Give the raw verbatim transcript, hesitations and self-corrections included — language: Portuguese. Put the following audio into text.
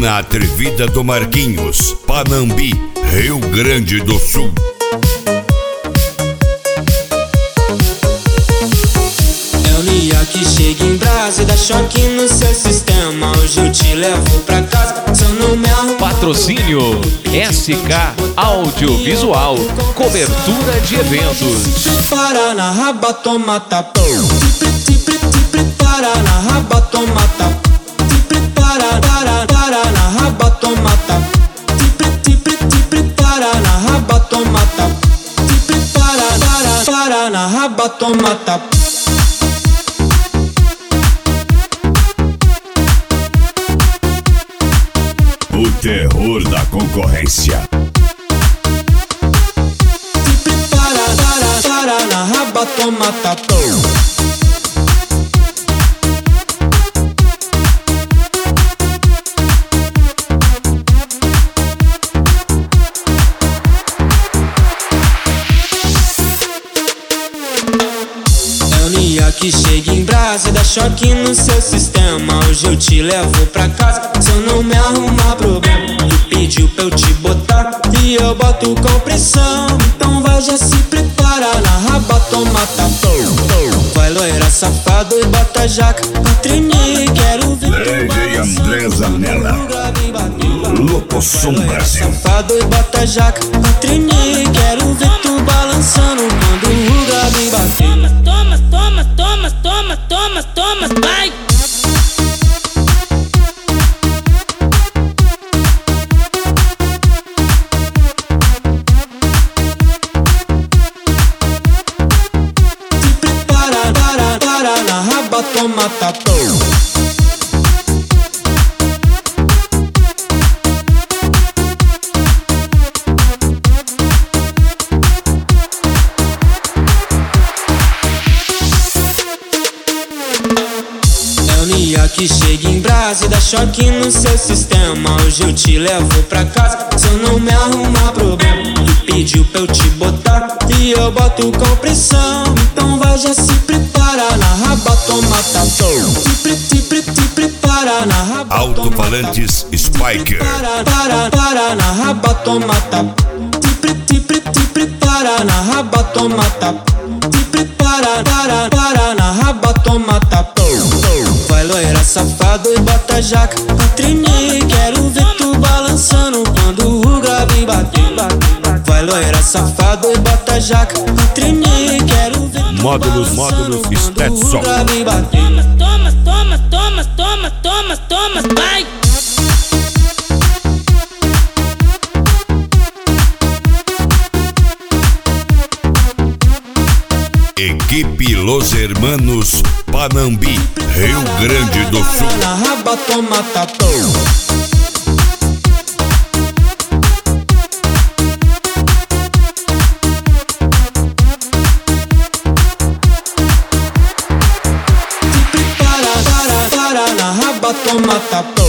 Dona Atrevida do Marquinhos, Panambi, Rio Grande do Sul. É o Nia que chega em brasa e dá choque no seu sistema. Hoje eu te levo pra casa, se eu não me arrumar. Patrocínio S K Audiovisual, cobertura de eventos. Para na raba, toma tapa. Te prepara na raba, toma tapa. Te prepara, para, para na raba, toma tapa. Te prepara na raba, toma tapa. Te prepara, para, para na raba, toma tapa. O terror da concorrência. Te prepara, para, para na raba, toma tapa. Que chega em brasa e dá choque no seu sistema. Hoje eu te levo pra casa, se eu não me arrumar problema. Tu pediu pra eu te botar e eu boto com pressão. Então vai, já se prepara na raba, toma tapa. Vai loira safado e bota a jaca pra treinar. Quero ver D J André Zanella, Lopossum Brasil. Safado e bota a jaca pra treinar. Quero ver tu balançando quando o Gabi bater. Toma, toma, toma, toma, toma, toma, vai! Te prepara, para, para na raba, toma tapa. Que chega em brasa e dá choque no seu sistema. Hoje eu te levo pra casa, se eu não me arrumar problema. Tu pediu pra eu te botar e eu boto com pressão. Então vai, já se prepara na raba, toma tapa. Te, pre, te, pre, te prepara na raba, Alto-falantes Spiker. Para, para, para na raba, toma tapa. Te, pre, te, pre, te prepara na raba, toma tapa. Te prepara, para, para na raba, toma tapa. Vai loira safado e bota a jaca pra treinar. Quero ver tu balançando quando o Gabi bater. Vai loira safado e bota a jaca pra treinar. Quero ver tu Módulos, balançando módulos, quando Stetson. o Gabi bater. Toma, toma, toma, toma, toma, toma, vai! Equipe Los Hermanos, Panambi, Rio Grande do Sul. Na raba, toma tapa. Te prepara, para, para na raba, toma tapa.